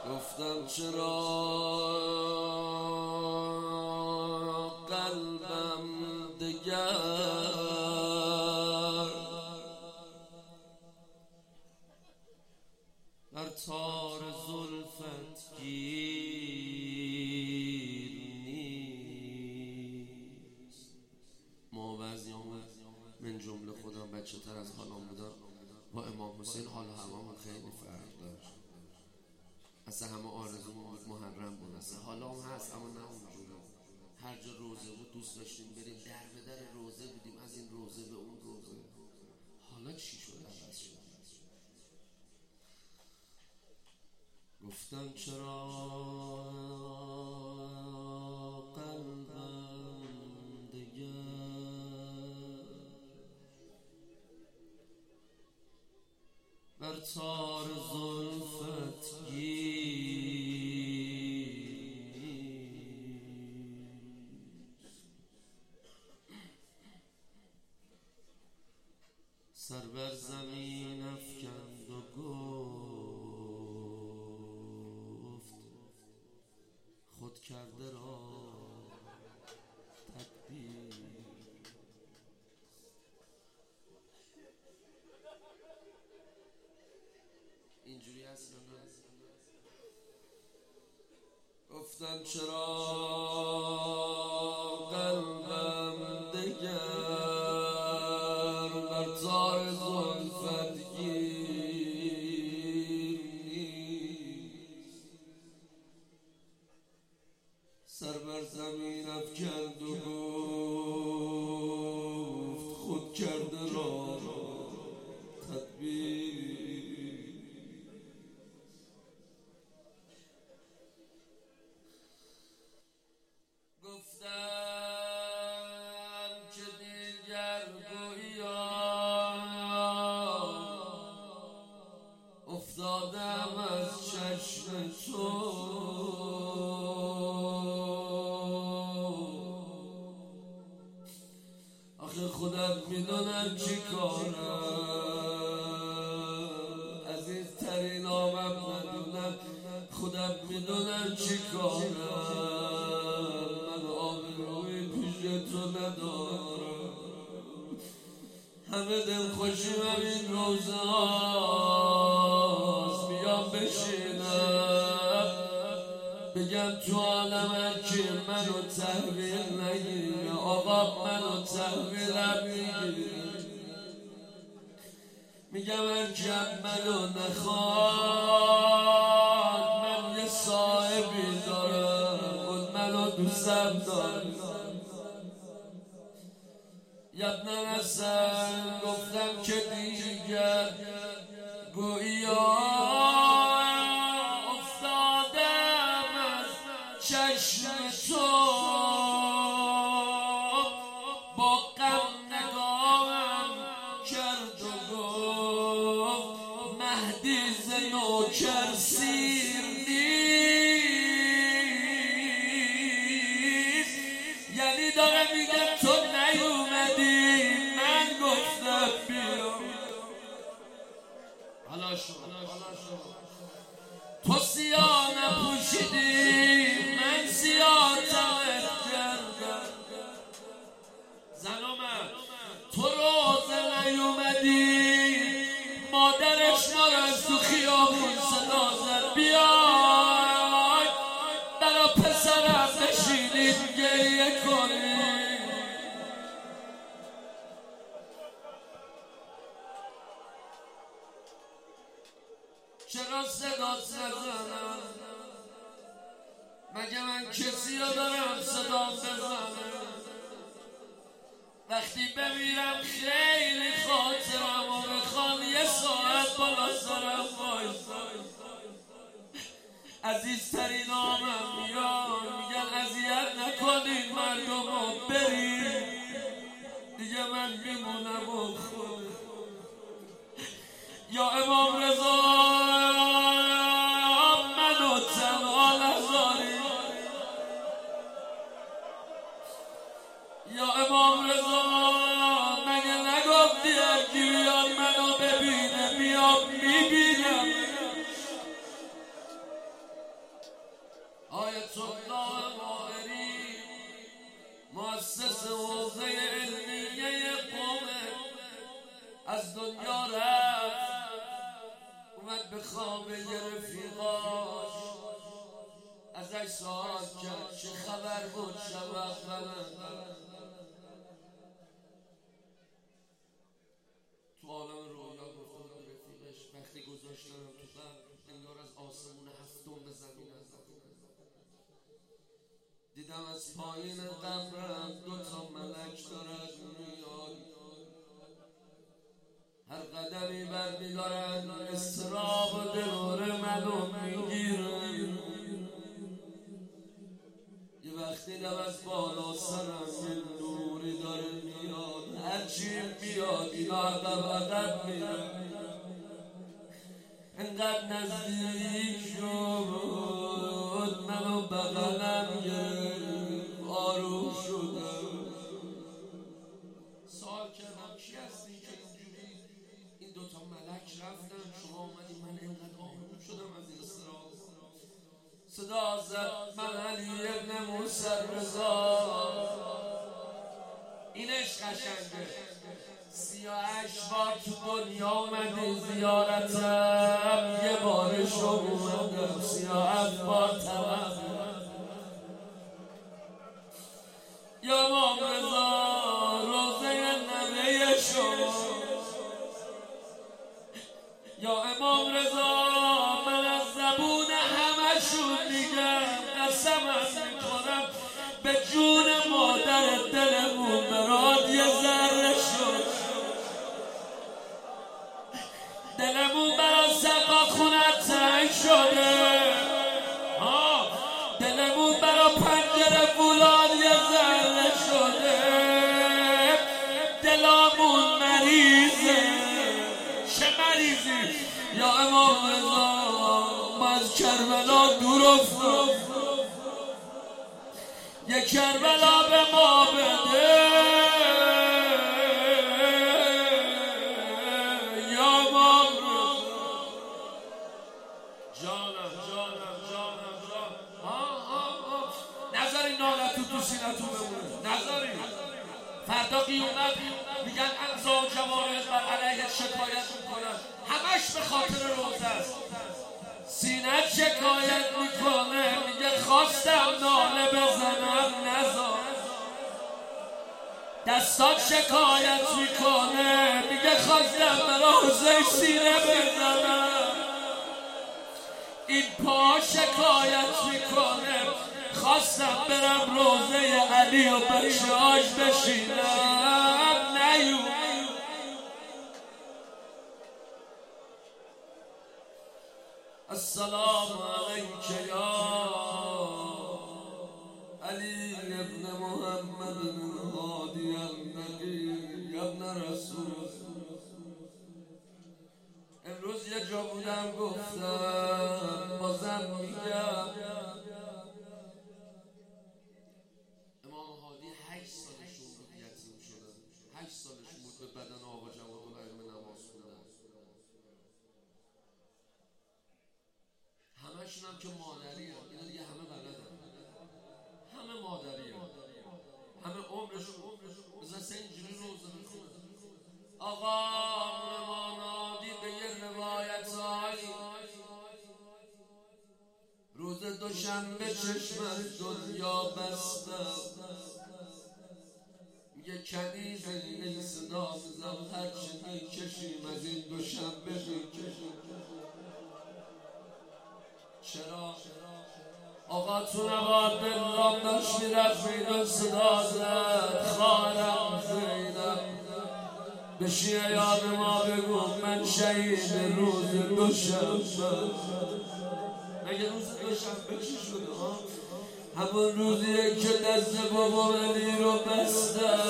گفتم چرا قلبم دگر بر تار زلفت گیر نیست. ما بعضیامون من جمله خودم بچه تر از حالام بودم با امام حسین حال و هوامون خیلی فرق داشت. اصلا همه آرزومون بود محرم بود، اصلا حالا هم هست اما نه اونجوری. هر جا روزه بود دوست داشتیم بریم، در به در روزه بودیم، از این روزه به اون روزه. حالا چی شد؟ عوض شد. گفتم چرا قلبم دگر بر تار زلفت گیر نیست. سر بر زمین افکند و گفت خود کرده را تدبیر. اینجوری هست یا نه؟ گفتم چرا قلبم دگر بر تار زلفت گیر نیست. سر بر زمین افکند و گفت خود کرده را تدبیر. گفتم که دیگر گویا افتادم از چشم تو، آخه خودت میدونم چی کارم، عزیزترین آمم ندونم، خودم میدونم چی کارم، من آبروی پیش تو ندارم. همه دل خوشیم این روزه هاست، بیام بشینم بگم تو عالم که منو تحویل نگیری، آقا منو تحویلم میگیری. میگم هرکم منو نخواد، من یه صاحبی دارم اون منو دوستم دارم. یاد نرسن گفتم که دیگر گویا افتادم از چشم تو، با غم نگاهم کرد و گفت مهدی ز نوکر سیر نیست. یعنی داره میگه تو نیومدی، من گفتم بیا. حالا شو تو سیاه نپوشیدی، من سیاه تمت کردم. زنومه تو روزه نیومدی، مادرش ما را از تو خیابون صدا زد بیای برا پسرم بشینید گریه کنید. چرا صدا نزنم؟ مگه من کسی رو دارم صدا بزنم؟ وقتی بمیرم خیلی خاطرم و بخوام یه ساعت بالا سرم وایسم، عزیزترین آمم میان میگن اذیت نکنین مردم رو برید دیگه، من میمونم و خود. یا امام رضا منو تنها نذاری، یا امام رضا مگه نگفتی هرکی بیاد منو ببینه میام میبینم. به یه رفیقاش ازش سوال کرد چه خبر بود شب اول. تو عالم رویا گفته به رفیقش وقتی گذاشتم تو قبر انگار از آسمون هفتم به زمین دیدم از پایین قبرم 2 ملک دارد میاد، هر قدمی برمیدارن استراب دلور منو میگیرن. یه وقتی دیدم از بالا سرم یه نوری داره میاد، هرچی میاد اینا عقب میرن. انقدر نزدیک شد منو بغلم گرفت، آروم شدم. سوال کردم کی هستی که اینجوری؟ این 2 ملک رفتن شما اومدی. من انقدر آروم شدم از این استراب. صدا زد من علی ابن موسی رضا. اینش قشنگه. 38 بار تو دنیا اومدی زیارتم، یه بارش اومدم 37 بار طرف. یا امام رضا روزه نبی شما، یا امام رضا من از زبون همشون میگم قسمت میکنم به جون مادر دلمون برات یه ذره شد. دلمون برات سقا خونت تنگ شده، دلمون برا پنجره فولاد یه ذره شده. دلمون مریضه. چه مریضی؟ یا امام رضا ما از کربلا دور افتاد، یه کربلا به ما بده. یا امام رضا جانم نذاری نالتون تو سینتون بمونه، نذاری. فردا قیامت میگن انزا و جوارح بر علیه شکایت میکنن، همش به خاطر روزه است. سینت شکایت میکنه میگه خواستم ناله بزنم نذار. دستات شکایت میکنه میگه خواستم برا حسین سینه بزنم. این پا شکایت میکنه خواستم برم روزه علی و بچه‌هاش بشینم نیو. السلام علیک یا علی ابن محمد الهادی النبی ابن رسول. امروز یه جا بودم گفتم بازم میگم امام هادی 8 سالشون بود یتیم شدن، 8 سالشون بود به بدن آقا جوادالائمه نماز خوندن. همشون هم که مادری هم. اینا دیگه همه بلدن، همه مادری هم. همه عمرشون بزنسته اینجوری روزه بخونن. آقا امانادی به یه روایت هایی روز دوشنبه چشمت دنیا بستم، میگه کنیزه این صدا بزن هرچه میکشیم از این دوشنبه میکشیم. چرا؟ آقا تو نباد دلام داشت میرفت میدون صدا زد خواهرم زینب به شیعیان ما بگو من شهید روز دوشنبه. مگه روز دوشنبه چی شده؟ همون روزیه که دست بابا علی رو بستن.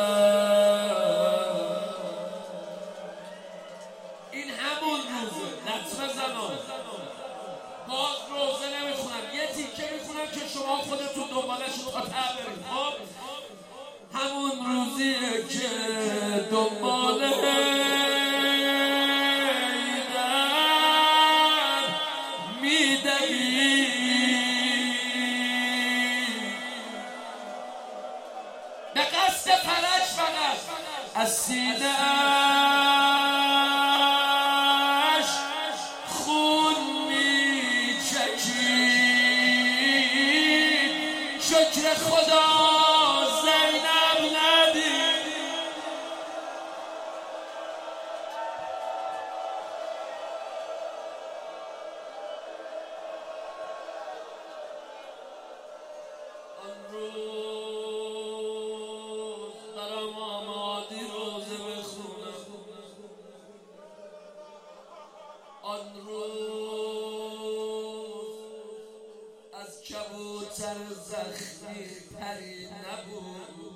این همون روزه. لطمه زنان باز روزه نمیخونم، یه تیکه میخونم که شما خودتون دنبالشون قطع برید. خب همون روزیه که دنبال حیدر میدهی به قصد فرج فقط از سینه‌اش خون شکر خدا زینب ندید. آن روز برام آمادی روزه بخونم، آن روز از کبوتر زخمی پری نبود.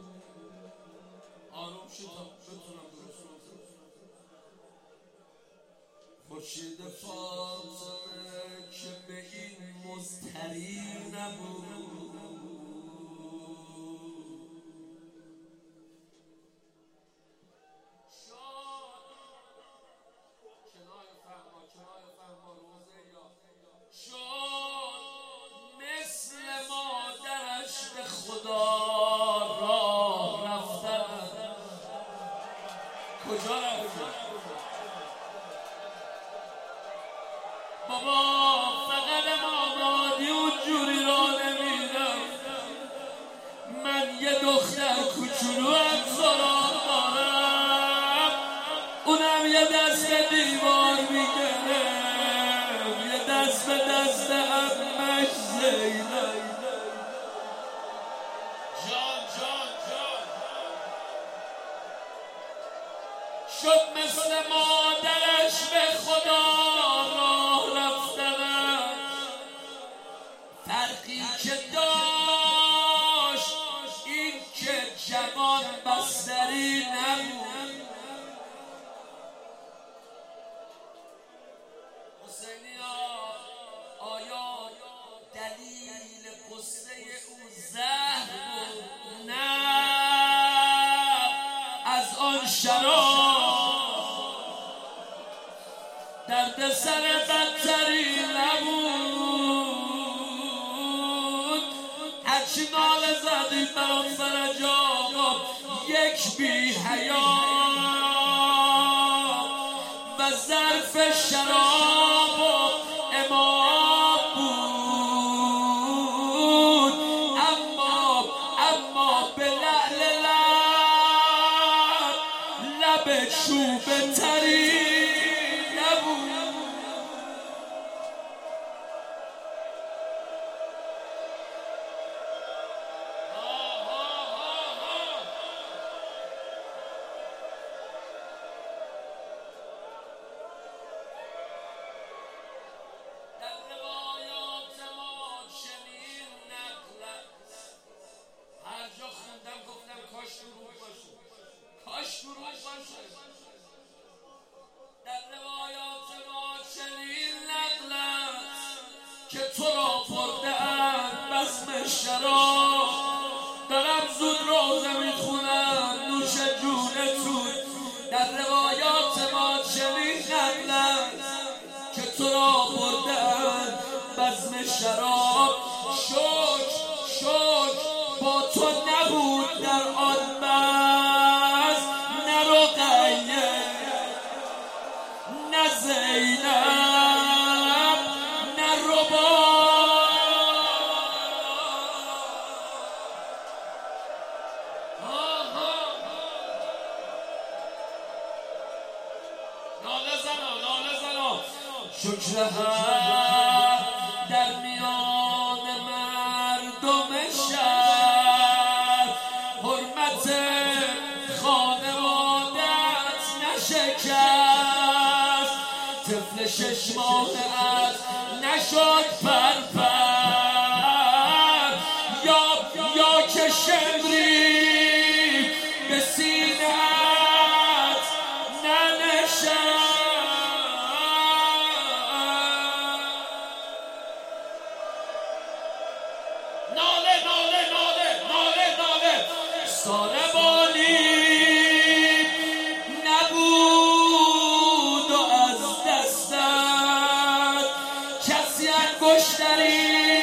آروم شد تا بتونم درست روزه. خورشید فاطمه که به این مضطری نبود. خدا راه رفتن کجا رفتن بابا؟ فقط آمادی اونجوری را نمیدم. من یه دختر کوچولو هم سراغ دارم، اونم یه دست به دیوار میگرم، یه دست به دست عمش زینب. شد مثل مادرش به خدا راه رفتنش. فرقی که داشت این که جوان بستری نبود. حسینی آیا دلیل قصه او زهر بود؟ نه، از آن شراب درد سر بدتری نبود. هرچی ناله زدی برام فرج آقا، یک بی حیا و ظرف شراب و امام بود. اما به لعل لب چوب تری در روایات ما چنین نقل است که تو را برده‌اند بزم شراب. دارم زود روزه میخونم نوش جونتون. در روایات ما چنین نقل است که تو را برده‌اند بزم شراب. شکر با تو نبود در آن بزم، نه رقیه نه زینب نه رباب. ناله زنا شکر حق در میان مردم شهر، حرمت خانوادت نشکست. طفل 6 ماهت نشد پرپر، یا که شمری به سینه‌ات ننشست. ناله سانبانی نبود و از دستت کسی انگشتری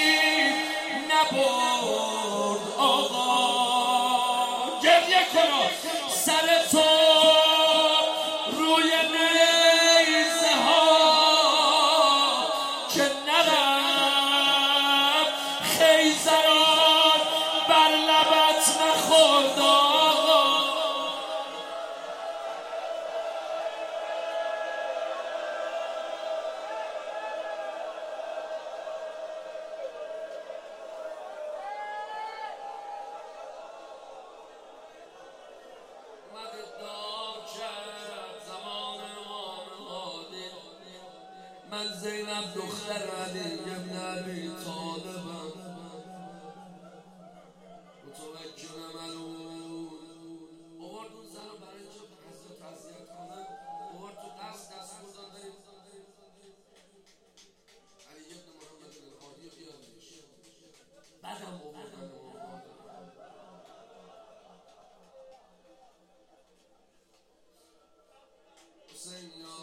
نبرد. آقا گریه کن، سر تو روی نیزه ها که نرفت خیزران علی ابن ابی طالبم متوکل ملون آورد اون زن رو برای اینکه حضرت اذیت کنه آورد تو دستور داد بریم علی ابن محمد الهادی رو بیاریش بعدم آوردن حسین یا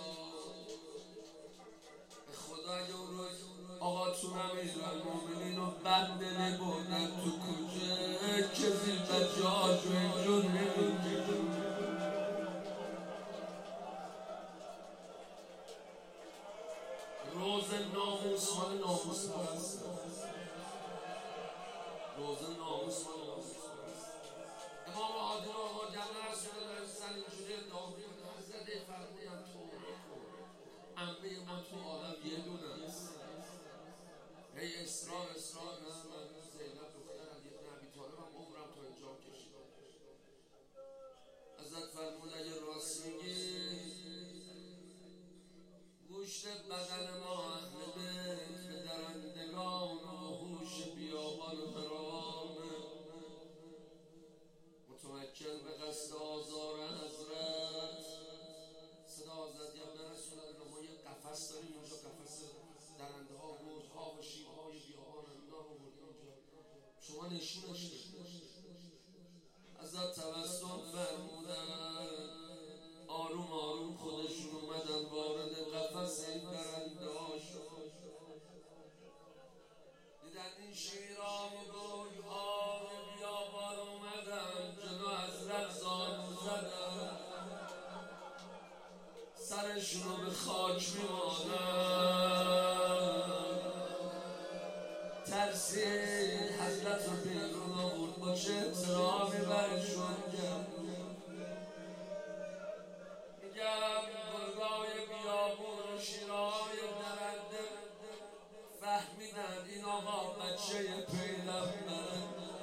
خدا اگه اون روز آقاتون امیرالمومنین رو بددلی بردن تو کوچه کسی بچه هاشو اینجور نمیدید روز ناموس مال ناموس پرست روز ناموس مال ناموس پرست امام عادل آقا جمعه رسول الله سر اینجوری ادعا میکنه حضرت فرمودن عمه ما تو عالم یه دونه است هی اصرار نه من زینب دختر علی ابن ابی طالبم عمرم تا اینجا کشیدم ازت فرمود اگه راست میگی گوشت بدن ما اهل بیت به درندگان و وحوش بیابان حرامه متوکل به قصد آزار حضرت صدا زد یا ابن رسول الله ما یه قفس داریم اونجا قفس درنده ها گرگ ها و شیر های بیابان اینا رو بردیم اونجا شما نشونش بدید ازت توسط فرمودن آروم آروم خودشون اومدن وارد قفس این درنده ها شد دیدن این شیرها و گرگ ها و بیابان اومدن جلو حضرت زانو زدن سرشون رو به خاک میمانن ترسید حضرت رو بیرون آورد با چه احترامی برشون کرد میگم گرگای بیابون و شیرهای درنده فهمیدن این آقا بچه پیغمبر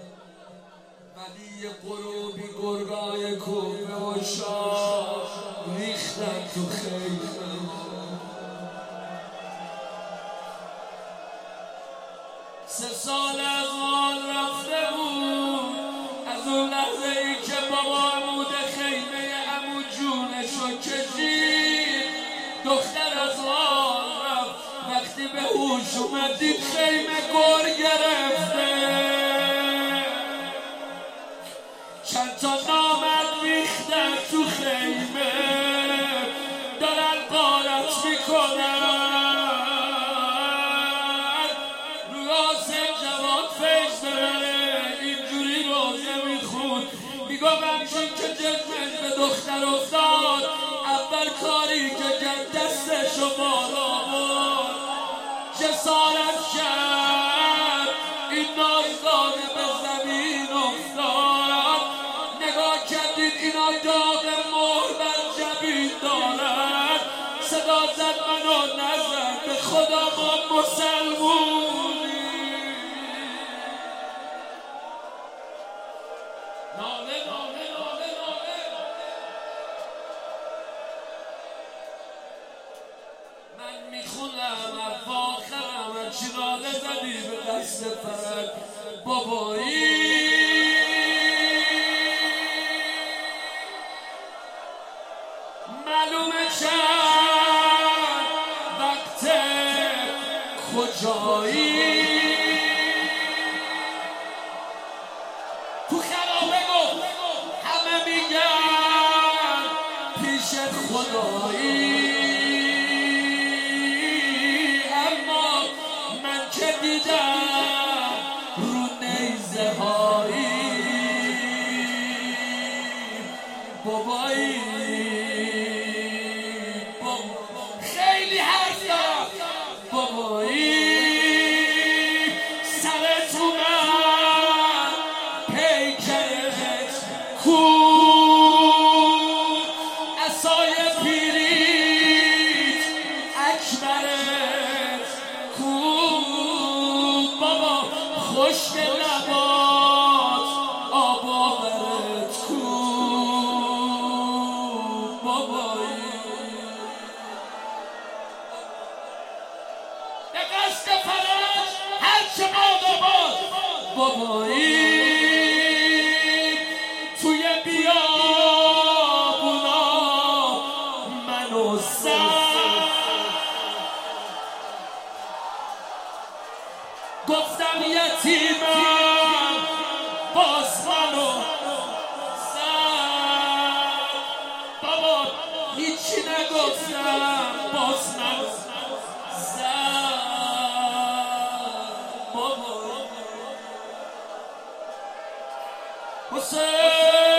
ولی غروبی گرگای کوفه و شاه ریختن تو خیمه سه سال از حال رفته بود از اون لحظه ای که بابا عمود خیمه عمو جونشو کشید دختر از حال رفت وقتی به هوش اومد دید خیمه گر گرفته چند تا نامرد ریختن تو خیمه دارن غارت میکنن رو حسین جواد فیض ببره اینجوری روزه میخون میگم همچون که جسمش به دختر افتاد اول کاری که کرد دستشو بالا برد جسارت کرد این نازدانه به زمین افتاد نگاه کردید اینا داغ مهر بر جبین دارد صدا زد منو نزد به خدا ما مسلمونی ناله ناله ناله ناله من میخونم حرف آخرم چی ناله زدی به دست فرد بابایی معلومه چند وقت کجایی تو خرابه گفت همه میگن پیش خدایی اما من که دیدم رو نیزه هایی بابایی خیلی حرف دارم بابایی سرت اومد پیکرت کو عصای پیریت اکبرت کو بابا خشک لبات آب آورت کو بابایی به قصد چقدر آباد بابایی توی بیابونا منو زد گفتم یتیمم باز منو زد بابا هیچی نگفتم باز منو زد بابا حسین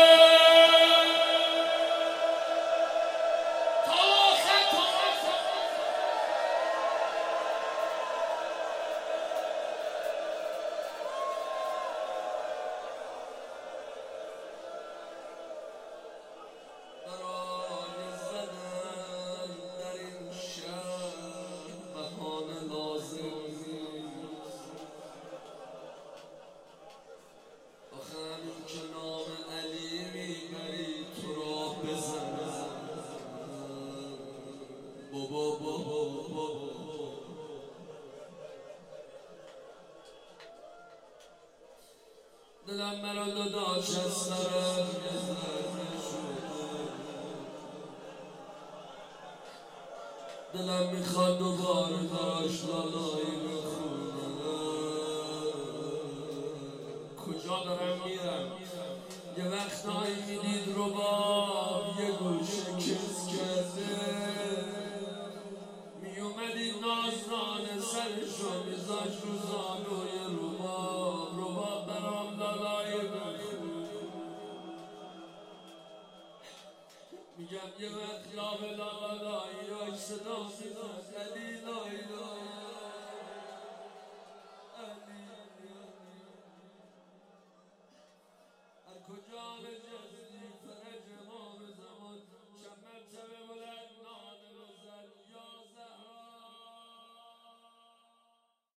دلم مرا داشت از سرم دلم میخواد دوباره داشت لالایی بخونم کجا دارم میرم یه وقتایی میدید رو با یه گوشه کس کرده میومدی نازنانه سرشو میذاش رو زانوی رباب برام لالایی بخون میگم یه وقت لابه لالایی صدا میزد علی لای لای